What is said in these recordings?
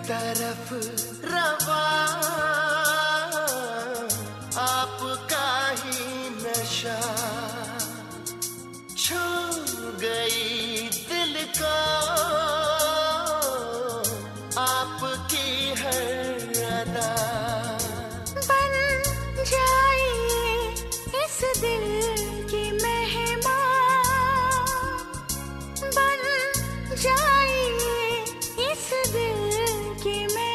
तरफ रवा आपका ही नशा छू गई दिल को आपकी हर अदा बन जाइए इस दिल की मेहमान बन जाइए इस दिल की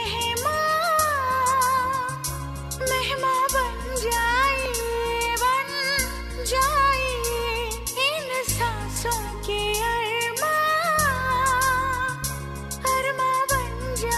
मेहमान मेहमान बन जाइए इन सांसों के अरमां बन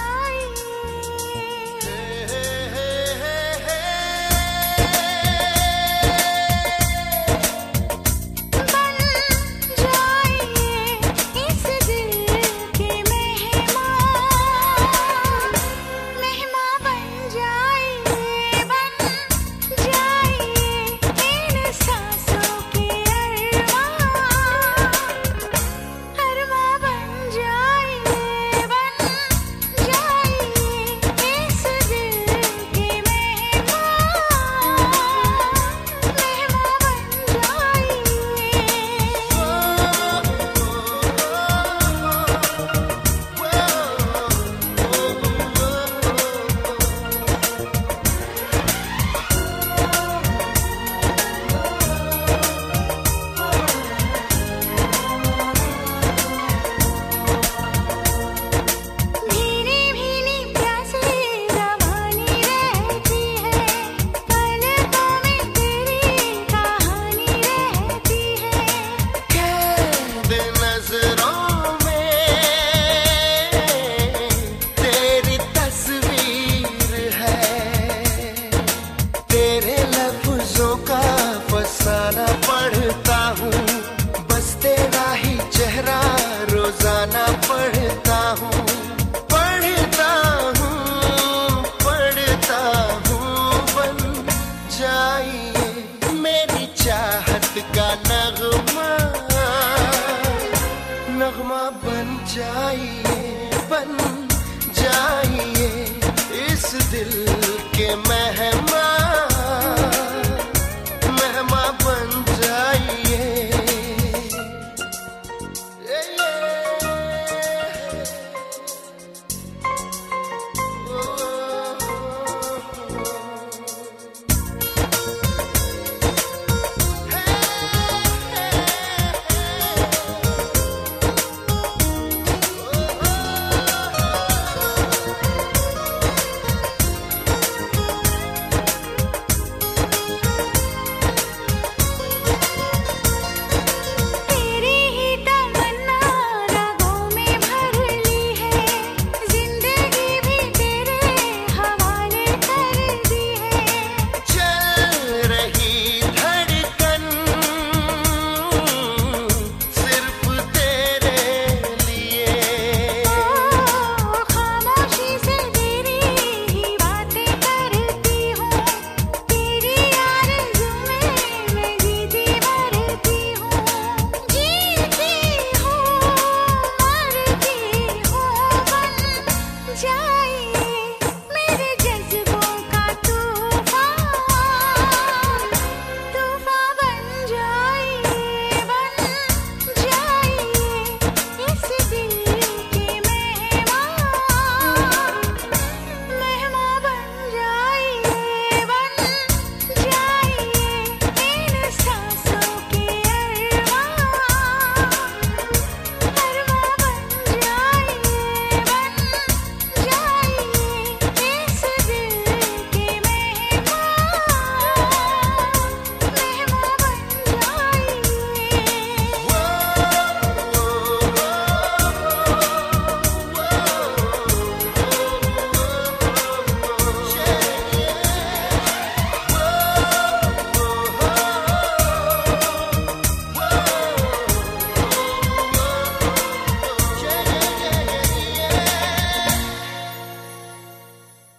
पढ़ता हूँ बस तेरा ही चेहरा रोजाना पढ़ता हूँ बन जाइए मेरी चाहत का नगमा बन जाइए इस दिल के मेहमान बन जाइए जाइए